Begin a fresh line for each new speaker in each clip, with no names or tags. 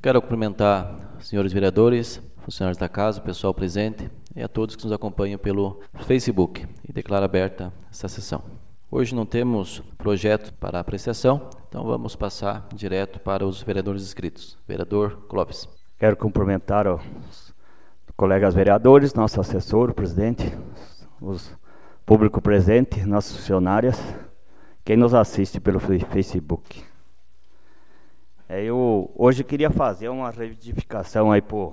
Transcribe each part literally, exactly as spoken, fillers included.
Quero cumprimentar os senhores vereadores, funcionários da casa, o pessoal presente e a todos que nos acompanham pelo Facebook e declaro aberta essa sessão. Hoje não temos projeto para apreciação, então vamos passar direto para os vereadores inscritos. Vereador Clóvis.
Quero cumprimentar os colegas vereadores, nosso assessor, o presidente, os público presente, nossas funcionárias, quem nos assiste pelo Facebook. Eu hoje queria fazer uma reivindicação aí para o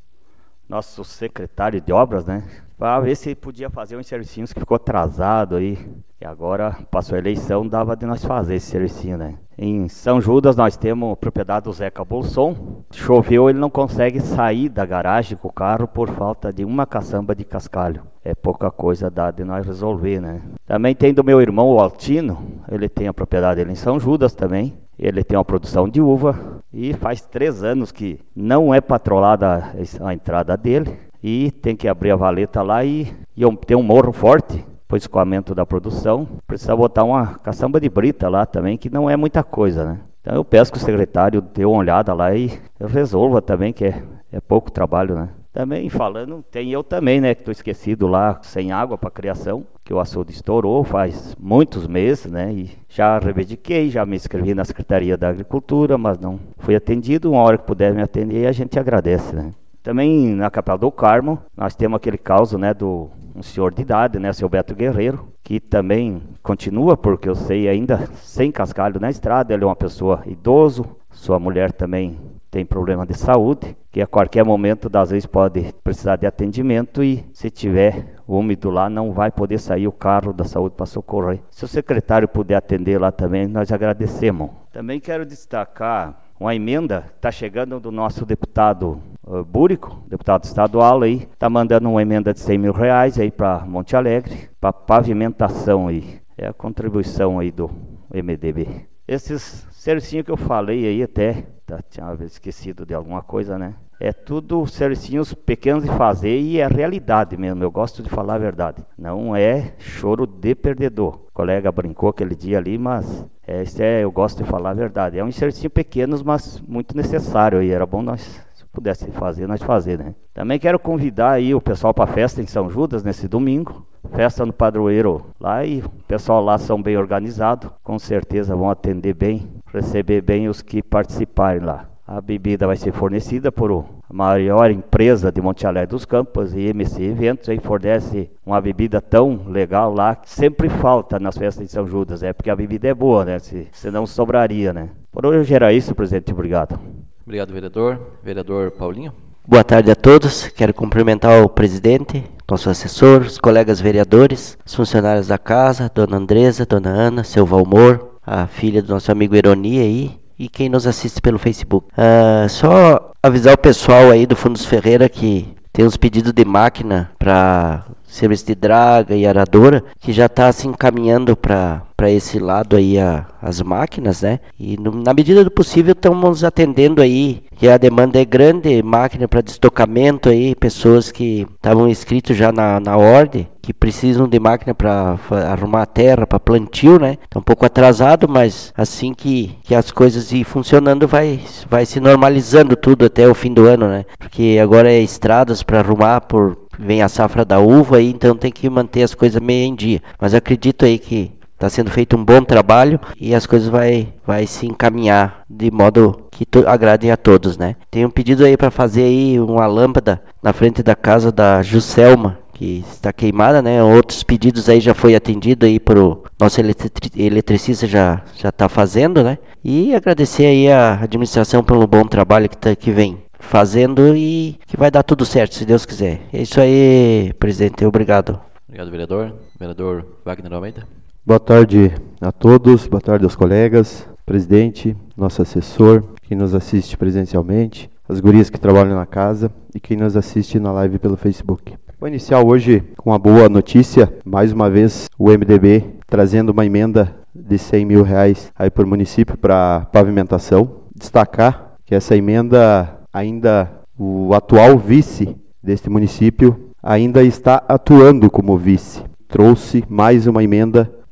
nosso secretário de obras, né? Para ver se podia fazer uns serviços que ficou atrasado aí. E agora passou a eleição, dava de nós fazer esse serviço, né? Em São Judas nós temos a propriedade do Zeca Bolson. Choveu, ele não consegue sair da garagem com o carro por falta de uma caçamba de cascalho. É pouca coisa dá de nós resolver, né? Também tem do meu irmão, o Altino. Ele tem a propriedade dele em São Judas também. Ele tem uma produção de uva e faz três anos que não é patrolada a entrada dele. E tem que abrir a valeta lá e, e tem um morro forte para o escoamento da produção. Precisa botar uma caçamba de brita lá também, que não é muita coisa, né? Então eu peço que o secretário dê uma olhada lá e resolva também, que é, é pouco trabalho, né? Também falando, tem eu também, né, que estou esquecido lá, sem água para criação, que o açude estourou faz muitos meses, né, e já reivindiquei, já me inscrevi na Secretaria da Agricultura, mas não fui atendido. Uma hora que puder me atender, a gente agradece, né. Também na Capela do Carmo, nós temos aquele caso, né, do um senhor de idade, né, seu Beto Guerreiro, que também continua, porque eu sei ainda, sem cascalho na estrada. Ele é uma pessoa idoso, sua mulher também tem problema de saúde, que a qualquer momento das vezes pode precisar de atendimento e se tiver úmido lá não vai poder sair o carro da saúde para socorrer. Se o secretário puder atender lá também, nós agradecemos. Também quero destacar uma emenda que está chegando do nosso deputado uh, Búrico, deputado estadual aí, está mandando uma emenda de cem mil reais aí para Monte Alegre, para pavimentação aí. É a contribuição aí do M D B. Esses servicinhos que eu falei aí até, tá, tinha esquecido de alguma coisa, né? É tudo servicinhos pequenos de fazer e é realidade mesmo, eu gosto de falar a verdade. Não é choro de perdedor. O colega brincou aquele dia ali, mas é, isso é, eu gosto de falar a verdade. É um servicinho pequenos, mas muito necessário e era bom nós, se pudesse fazer, nós fazer, né? Também quero convidar aí o pessoal para a festa em São Judas nesse domingo. Festa no Padroeiro lá, e o pessoal lá são bem organizados, com certeza vão atender bem, receber bem os que participarem lá. A bebida vai ser fornecida por a maior empresa de Monte Alegre dos Campos, e M C Eventos, aí fornece uma bebida tão legal lá, que sempre falta nas festas de São Judas, é porque a bebida é boa, né? Se, senão sobraria, né? Por hoje era isso, presidente, obrigado.
Obrigado, vereador. Vereador Paulinho.
Boa tarde a todos. Quero cumprimentar o presidente, nosso assessor, os colegas vereadores, os funcionários da casa, dona Andresa, dona Ana, seu Valmor, a filha do nosso amigo Ironi aí, e quem nos assiste pelo Facebook. Uh, só avisar o pessoal aí do Fundos Ferreira que tem uns pedidos de máquina para serviço de draga e aradora, que já está se encaminhando para para esse lado aí a, as máquinas, né? E no, na medida do possível estamos atendendo aí, que a demanda é grande, máquina para destocamento aí, pessoas que estavam inscritos já na, na ordem, que precisam de máquina para arrumar a terra, para plantio, né? Está um pouco atrasado, mas assim que, que as coisas ir funcionando, vai, vai se normalizando tudo até o fim do ano, né? Porque agora é estradas para arrumar, por vem a safra da uva aí, então tem que manter as coisas meio em dia. Mas acredito aí que está sendo feito um bom trabalho e as coisas vai, vai se encaminhar de modo que to- agradem a todos, né? Tem um pedido aí para fazer aí uma lâmpada na frente da casa da Juscelma, que está queimada, né? Outros pedidos aí já foi atendido aí pro nosso eletri- eletricista já já está fazendo, né? E agradecer aí a administração pelo bom trabalho que, tá, que vem fazendo e que vai dar tudo certo, se Deus quiser. É isso aí, presidente. Obrigado.
Obrigado, vereador. Vereador Wagner Almeida.
Boa tarde a todos, boa tarde aos colegas, presidente, nosso assessor, quem nos assiste presencialmente, as gurias que trabalham na casa e quem nos assiste na live pelo Facebook. Vou iniciar hoje com uma boa notícia, mais uma vez o M D B trazendo uma emenda de cem mil reais aí por município para pavimentação. Destacar que essa emenda ainda, o atual vice deste município ainda está atuando como vice. Trouxe mais uma emenda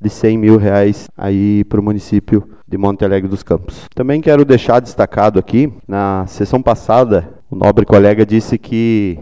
de cem mil reais aí para o município de Monte Alegre dos Campos. Também quero deixar destacado aqui, na sessão passada, o nobre colega disse que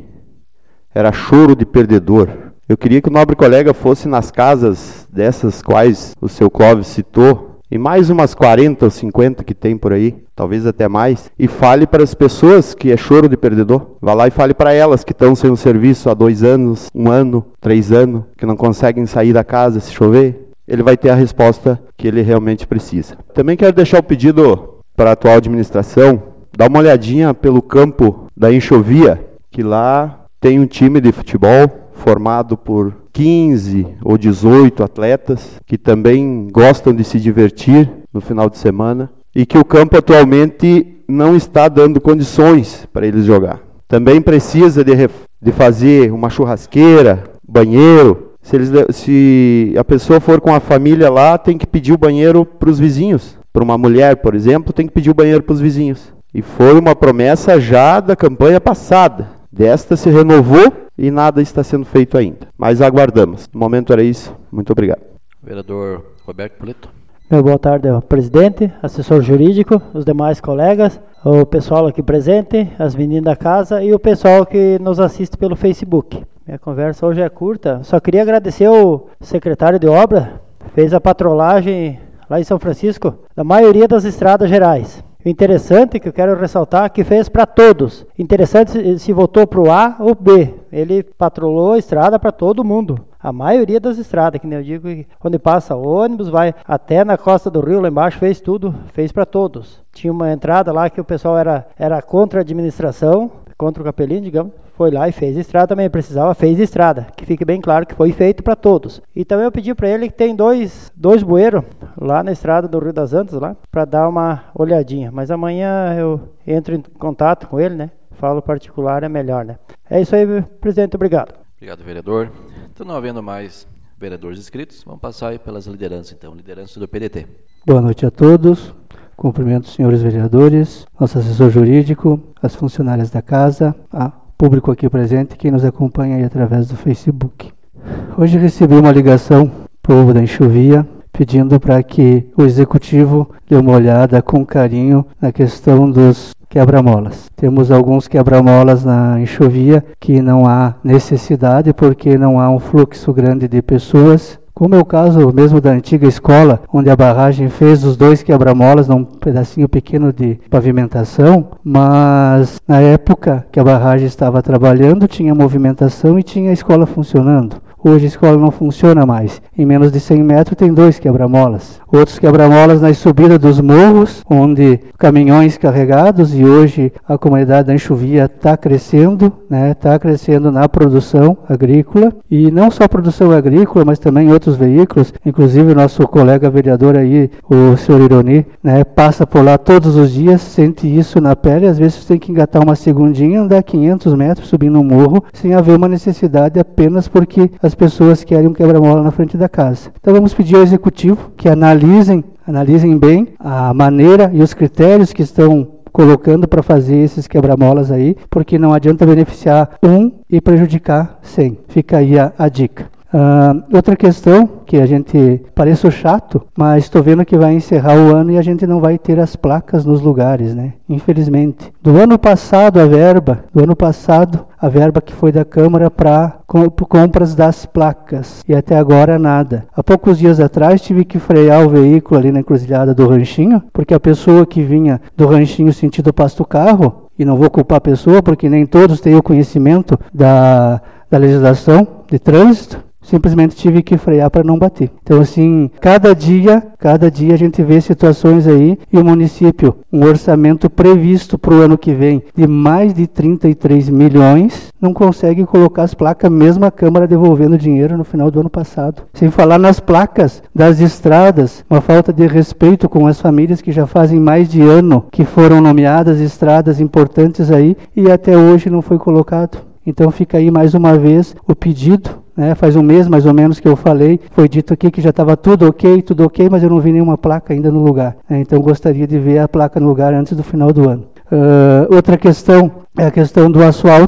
era choro de perdedor. Eu queria que o nobre colega fosse nas casas dessas quais o seu Clóvis citou, e mais umas quarenta ou cinquenta que tem por aí, talvez até mais, e fale para as pessoas que é choro de perdedor. Vá lá e fale para elas que estão sem um serviço há dois anos, um ano, três anos, que não conseguem sair da casa se chover. Ele vai ter a resposta que ele realmente precisa. Também quero deixar o pedido para a atual administração, dar uma olhadinha pelo campo da Enxovia, que lá tem um time de futebol formado por quinze ou dezoito atletas que também gostam de se divertir no final de semana e que o campo atualmente não está dando condições para eles jogar. Também precisa de, de fazer uma churrasqueira, banheiro. Se, eles, se a pessoa for com a família lá, tem que pedir o banheiro para os vizinhos. Para uma mulher, por exemplo, tem que pedir o banheiro para os vizinhos. E foi uma promessa já da campanha passada. Desta se renovou e nada está sendo feito ainda. Mas aguardamos. No momento era isso. Muito obrigado.
Vereador Roberto Polito.
Meu boa tarde ao presidente, assessor jurídico, os demais colegas, o pessoal aqui presente, as meninas da casa e o pessoal que nos assiste pelo Facebook. Minha conversa hoje é curta. Só queria agradecer ao secretário de obra, fez a patrolagem lá em São Francisco da maioria das estradas gerais. O interessante que eu quero ressaltar é que fez para todos. Interessante se, se votou para o A ou B. Ele patrolou a estrada para todo mundo. A maioria das estradas, que nem eu digo, onde passa ônibus, vai até na costa do rio, lá embaixo, fez tudo, fez para todos. Tinha uma entrada lá que o pessoal era, era contra a administração, contra o capelinho, digamos, foi lá e fez estrada também, precisava, fez estrada, que fique bem claro que foi feito para todos. E também eu pedi para ele que tem dois, dois bueiros lá na estrada do Rio das Antas, lá, para dar uma olhadinha. Mas amanhã eu entro em contato com ele, né? Falo particular, é melhor, né? É isso aí, presidente, obrigado.
Obrigado, vereador. Então, não havendo mais vereadores inscritos, vamos passar aí pelas lideranças, então, liderança do P D T.
Boa noite a todos. Cumprimento os senhores vereadores, nosso assessor jurídico, as funcionárias da casa, a público aqui presente, quem nos acompanha aí através do Facebook. Hoje recebi uma ligação do povo da Enxovia pedindo para que o executivo dê uma olhada com carinho na questão dos quebra-molas. Temos alguns quebra-molas na Enxovia que não há necessidade porque não há um fluxo grande de pessoas, como é o caso mesmo da antiga escola, onde a barragem fez os dois quebra-molas num pedacinho pequeno de pavimentação, mas na época que a barragem estava trabalhando, tinha movimentação e tinha a escola funcionando. Hoje a escola não funciona mais. Em menos de cem metros tem dois quebra-molas. Outros quebra-molas na subida dos morros, onde caminhões carregados, e hoje a comunidade da Enxovia está crescendo, né? Está crescendo na produção agrícola, e não só produção agrícola, mas também outros veículos. Inclusive o nosso colega vereador aí, o senhor Ironi, né? Passa por lá todos os dias, sente isso na pele. Às vezes tem que engatar uma segundinha, andar quinhentos metros subindo um morro, sem haver uma necessidade, apenas porque as pessoas querem um quebra-mola na frente da casa. Então vamos pedir ao executivo que analisem, analisem bem a maneira e os critérios que estão colocando para fazer esses quebra-molas aí, porque não adianta beneficiar um e prejudicar cem. Fica aí a, a dica. Uh, outra questão que a gente parece chato, mas estou vendo que vai encerrar o ano e a gente não vai ter as placas nos lugares, né? Infelizmente. Do ano passado a verba, do ano passado a verba que foi da Câmara para compras das placas e até agora nada. Há poucos dias atrás tive que frear o veículo ali na encruzilhada do Ranchinho, porque a pessoa que vinha do Ranchinho sentido Pasto Carro, e não vou culpar a pessoa porque nem todos têm o conhecimento da, da legislação de trânsito, simplesmente tive que frear para não bater. Então, assim, cada dia, cada dia a gente vê situações aí, e o município, um orçamento previsto para o ano que vem de mais de trinta e três milhões, não consegue colocar as placas, mesmo a Câmara devolvendo dinheiro no final do ano passado. Sem falar nas placas das estradas, uma falta de respeito com as famílias que já fazem mais de ano que foram nomeadas estradas importantes aí, e até hoje não foi colocado. Então fica aí mais uma vez o pedido. Né, faz um mês mais ou menos que eu falei, foi dito aqui que já estava tudo ok, tudo ok, mas eu não vi nenhuma placa ainda no lugar. Né, então gostaria de ver a placa no lugar antes do final do ano. Uh, outra questão é a questão do asfalto,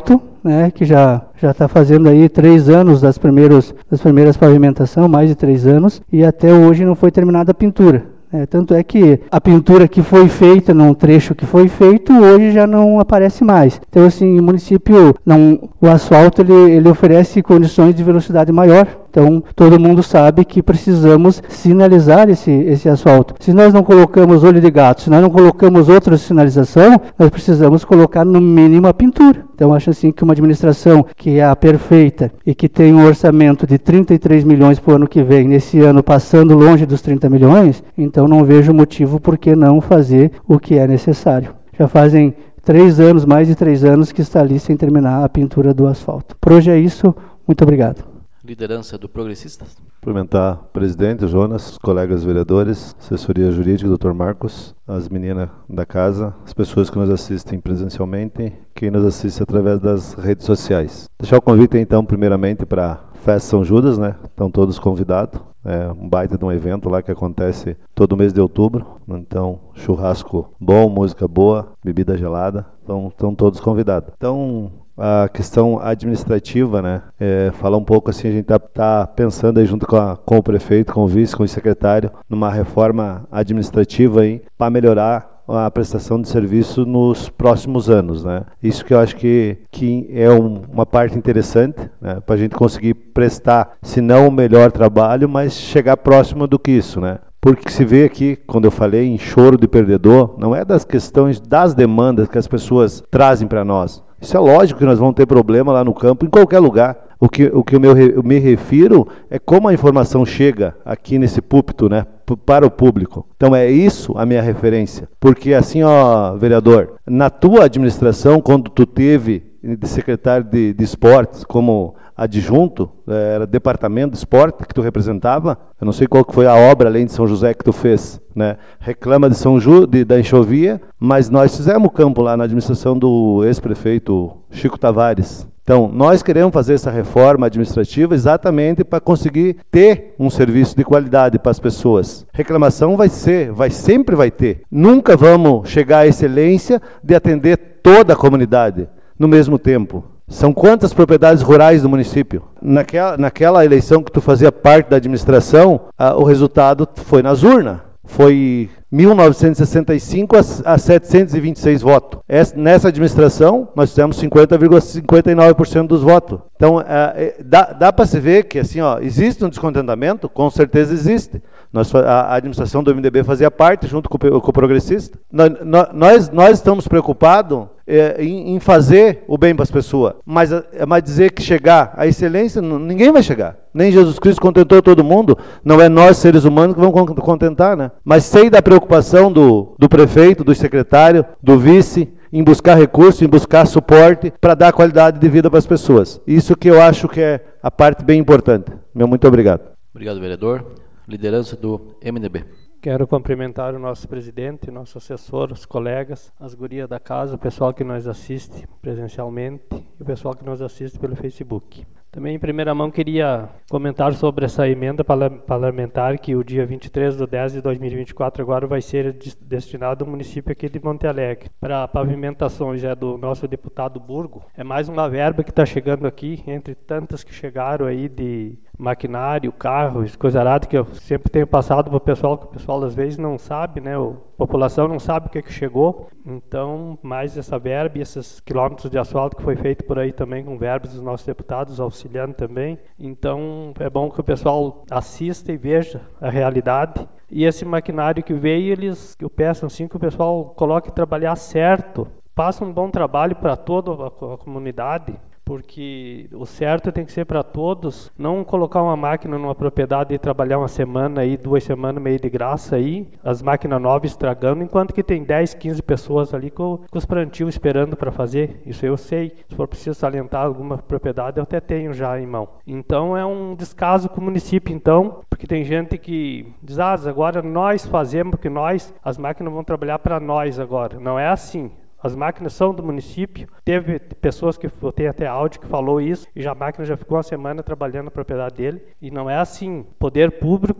né, que já já está fazendo aí três anos das, primeiros, das primeiras pavimentações, mais de três anos, e até hoje não foi terminada a pintura. É, tanto é que a pintura que foi feita num trecho que foi feito, hoje já não aparece mais. Então, assim, o município, não, o asfalto, ele, ele oferece condições de velocidade maior. Então, todo mundo sabe que precisamos sinalizar esse, esse asfalto. Se nós não colocamos olho de gato, se nós não colocamos outra sinalização, nós precisamos colocar no mínimo a pintura. Então, acho assim que uma administração que é a perfeita e que tem um orçamento de trinta e três milhões para o ano que vem, nesse ano passando longe dos trinta milhões, então não vejo motivo por que não fazer o que é necessário. Já fazem três anos, mais de três anos, que está ali sem terminar a pintura do asfalto. Por hoje é isso. Muito obrigado.
Liderança do Progressistas.
Cumprimentar o presidente Jonas, os colegas vereadores, assessoria jurídica, doutor Marcos, as meninas da casa, as pessoas que nos assistem presencialmente, quem nos assiste através das redes sociais. Deixar o convite então primeiramente para a Festa São Judas, né? Estão todos convidados. É um baita de um evento lá que acontece todo mês de outubro. Então, churrasco bom, música boa, bebida gelada. Então, estão todos convidados. Então, a questão administrativa, né? É, falar um pouco assim, a gente está tá pensando aí junto com, a, com o prefeito, com o vice, com o secretário, numa reforma administrativa aí para melhorar a prestação de serviço nos próximos anos, né? Isso que eu acho que, que é um, uma parte interessante, né? Para a gente conseguir prestar, se não o melhor trabalho, mas chegar próximo do que isso, né? Porque se vê aqui, quando eu falei em choro de perdedor, não é das questões, das demandas que as pessoas trazem para nós. Isso é lógico que nós vamos ter problema lá no campo, em qualquer lugar. O que, o que eu, me, eu me refiro é como a informação chega aqui nesse púlpito, né, para o público. Então é isso a minha referência. Porque assim, ó, vereador, na tua administração, quando tu teve de secretário de, de esportes como adjunto, era departamento de esporte que tu representava, eu não sei qual que foi a obra além de São José que tu fez, né? Reclama de São Ju, de, da enxovia, mas nós fizemos o campo lá na administração do ex-prefeito Chico Tavares. Então, nós queremos fazer essa reforma administrativa exatamente para conseguir ter um serviço de qualidade para as pessoas. Reclamação vai ser, vai sempre vai ter. Nunca vamos chegar à excelência de atender toda a comunidade no mesmo tempo. São quantas propriedades rurais do município? Naquela, naquela eleição que tu fazia parte da administração, ah, o resultado foi nas urnas. Foi mil novecentos e sessenta e cinco a setecentos e vinte e seis votos. Essa, nessa administração, nós fizemos cinquenta vírgula cinquenta e nove por cento dos votos. Então, é, dá, dá para se ver que assim, ó, existe um descontentamento? Com certeza existe. Nós, a, a administração do M D B fazia parte, junto com, com o progressista. Nós, nós, nós estamos preocupados é, em, em fazer o bem para as pessoas. Mas, mas dizer que chegar à excelência, ninguém vai chegar. Nem Jesus Cristo contentou todo mundo. Não é nós, seres humanos, que vamos contentar, né? Mas sei da preocupação do, do prefeito, do secretário, do vice, em buscar recurso, em buscar suporte para dar qualidade de vida para as pessoas. Isso que eu acho que é a parte bem importante. Meu muito obrigado.
Obrigado, vereador. Liderança do M D B.
Quero cumprimentar o nosso presidente, nosso assessor, os colegas, as gurias da casa, o pessoal que nos assiste presencialmente e o pessoal que nos assiste pelo Facebook. Também, em primeira mão, queria comentar sobre essa emenda parlamentar que o dia vinte e três de dez de dois mil e vinte e quatro agora vai ser destinado ao município aqui de Monte Alegre. Para pavimentações é do nosso deputado Burgo. É mais uma verba que está chegando aqui, entre tantas que chegaram aí de maquinário, carros, coisa arada, que eu sempre tenho passado para o pessoal, que o pessoal às vezes não sabe, né? A população não sabe o que, que chegou. Então, mais essa verba e esses quilômetros de asfalto que foi feito por aí também com verbas dos nossos deputados, auxiliando também. Então, é bom que o pessoal assista e veja a realidade. E esse maquinário que veio, eles, eu peço assim que o pessoal coloque trabalhar certo, faça um bom trabalho para toda a, a comunidade, porque o certo tem que ser para todos, não colocar uma máquina numa propriedade e trabalhar uma semana aí, duas semanas meio de graça aí, as máquinas novas estragando, enquanto que tem dez, quinze pessoas ali com, com os plantios esperando para fazer. Isso eu sei. Se for preciso salientar alguma propriedade, eu até tenho já em mão. Então é um descaso com o município, então, porque tem gente que diz, ah, agora nós fazemos, porque nós, as máquinas vão trabalhar para nós agora. Não é assim. As máquinas são do município, teve pessoas que, eu tenho até áudio que falou isso, e já a máquina já ficou uma semana trabalhando na propriedade dele, e não é assim. Poder público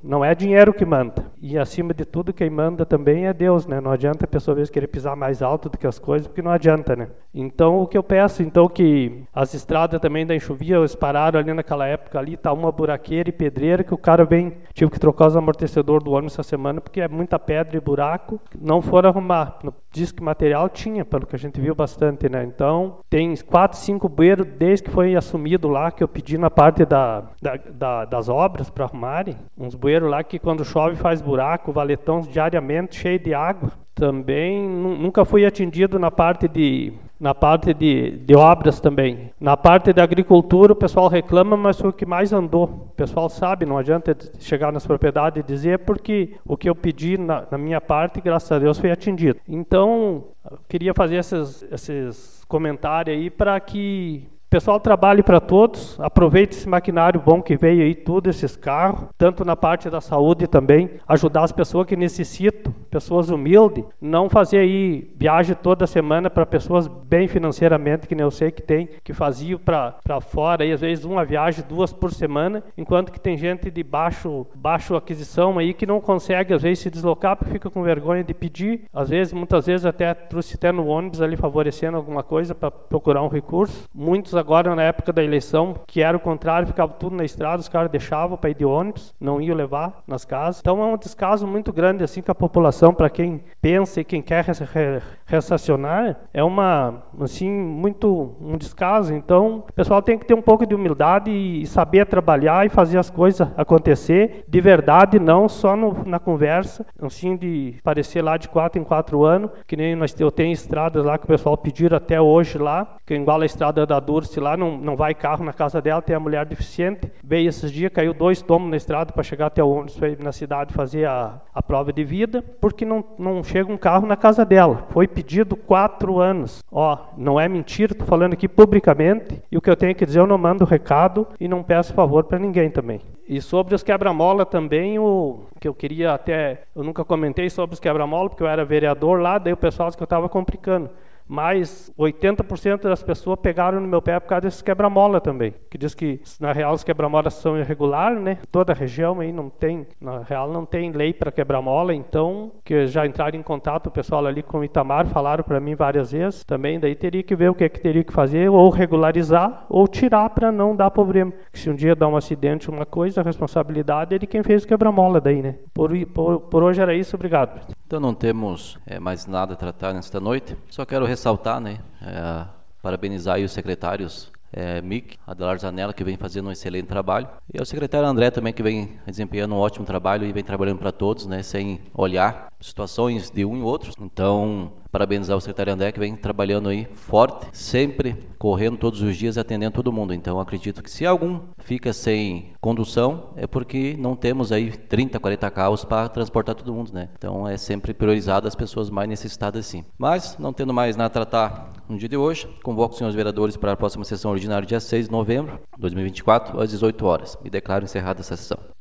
não é dinheiro que manda. E acima de tudo, quem manda também é Deus, né? Não adianta a pessoa às vezes querer pisar mais alto do que as coisas, porque não adianta, né? Então, o que eu peço, então, que as estradas também da enxovia, eles pararam ali naquela época ali, tá uma buraqueira e pedreira, que o cara vem, tive que trocar os amortecedores do ônibus essa semana, porque é muita pedra e buraco, não foram arrumar. No disco material tinha, pelo que a gente viu bastante, né? Então, tem quatro, cinco bueiros, desde que foi assumido lá, que eu pedi na parte da, da, da, das obras para arrumarem, uns bueiros lá que quando chove faz buraco, valetão diariamente, cheio de água. Também nunca fui atendido na parte de na parte de, de obras também. Na parte da agricultura o pessoal reclama, mas foi o que mais andou. O pessoal sabe, não adianta chegar nas propriedades e dizer, porque o que eu pedi na, na minha parte, graças a Deus, foi atendido. Então, eu queria fazer esses, esses comentários aí para que o pessoal trabalhe para todos, aproveite esse maquinário bom que veio aí, tudo, esses carros, tanto na parte da saúde também, ajudar as pessoas que necessitam, pessoas humildes, não fazer aí viagem toda semana para pessoas bem financeiramente, que nem eu sei que tem, que faziam para fora, aí às vezes uma viagem, duas por semana, enquanto que tem gente de baixo, baixo aquisição aí que não consegue às vezes se deslocar porque fica com vergonha de pedir, às vezes, muitas vezes até trouxe até no ônibus ali favorecendo alguma coisa para procurar um recurso, muitos agora na época da eleição, que era o contrário, ficava tudo na estrada, os caras deixavam para ir de ônibus, não iam levar nas casas. Então é um descaso muito grande assim com a população, para quem pensa e quem quer ressacionar, é uma, assim, muito um descaso. Então o pessoal tem que ter um pouco de humildade e saber trabalhar e fazer as coisas acontecer de verdade, não só no, na conversa, assim, de parecer lá de quatro em quatro anos, que nem nós, eu tenho estradas lá que o pessoal pediram até hoje lá, que igual a estrada da Durce lá, não, não vai carro na casa dela, tem a mulher deficiente, veio esses dias, caiu dois tomos na estrada para chegar até o ônibus na cidade fazer a, a prova de vida, porque não, não chega um carro na casa dela. Foi pedido quatro anos. Ó, não é mentira, estou falando aqui publicamente, e o que eu tenho que dizer, eu não mando recado e não peço favor para ninguém também. E sobre os quebra-mola também, o que eu queria até, eu nunca comentei sobre os quebra-mola, porque eu era vereador lá, daí o pessoal disse que eu estava complicando. Mas oitenta por cento das pessoas pegaram no meu pé por causa desses quebra-mola também. Que diz que, na real, os quebra-molas são irregulares, né? Toda a região aí não tem, na real, não tem lei para quebra-mola. Então, que já entraram em contato o pessoal ali com o Itamar, falaram para mim várias vezes. Também daí teria que ver o que, é que teria que fazer, ou regularizar, ou tirar para não dar problema. Que se um dia dá um acidente, uma coisa, a responsabilidade é de quem fez o quebra-mola daí, né? Por, por, por hoje era isso, obrigado.
Então não temos é, mais nada a tratar nesta noite. Só quero ressaltar, né, é, parabenizar aí os secretários é, Mick, Adelar Zanella, que vem fazendo um excelente trabalho, e ao secretário André também, que vem desempenhando um ótimo trabalho e vem trabalhando para todos, né, sem olhar situações de um e outros. Então, parabenizar o secretário André, que vem trabalhando aí forte, sempre correndo todos os dias, atendendo todo mundo. Então, acredito que se algum fica sem condução, é porque não temos aí trinta, quarenta carros para transportar todo mundo, né? Então, é sempre priorizado as pessoas mais necessitadas, sim. Mas, não tendo mais nada a tratar no dia de hoje, convoco os senhores vereadores para a próxima sessão ordinária, dia seis de novembro de dois mil e vinte e quatro, às dezoito horas. E declaro encerrada essa sessão.